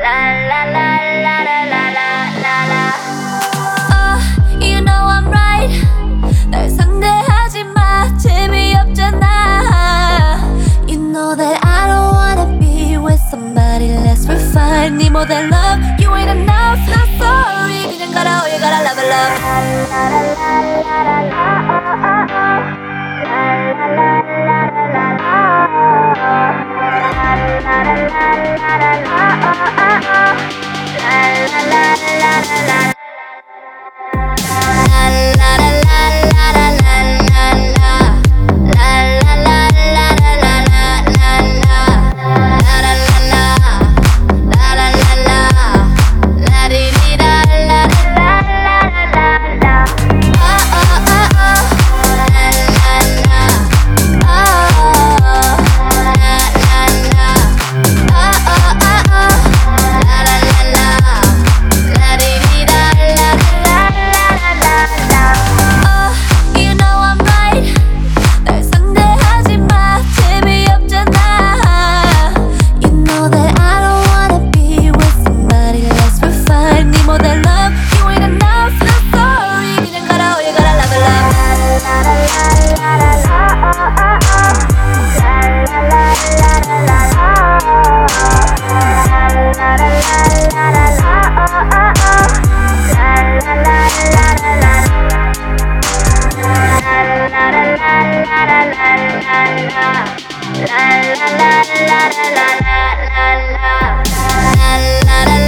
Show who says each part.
Speaker 1: You know I'm right. 날 상대하지 마. 재미없잖아. You know that I don't wanna be with somebody less refined. 네 모델 love, you ain't enough. Not sorry. 그냥 가라. You gotta love it, love. La la la la la la la la la la la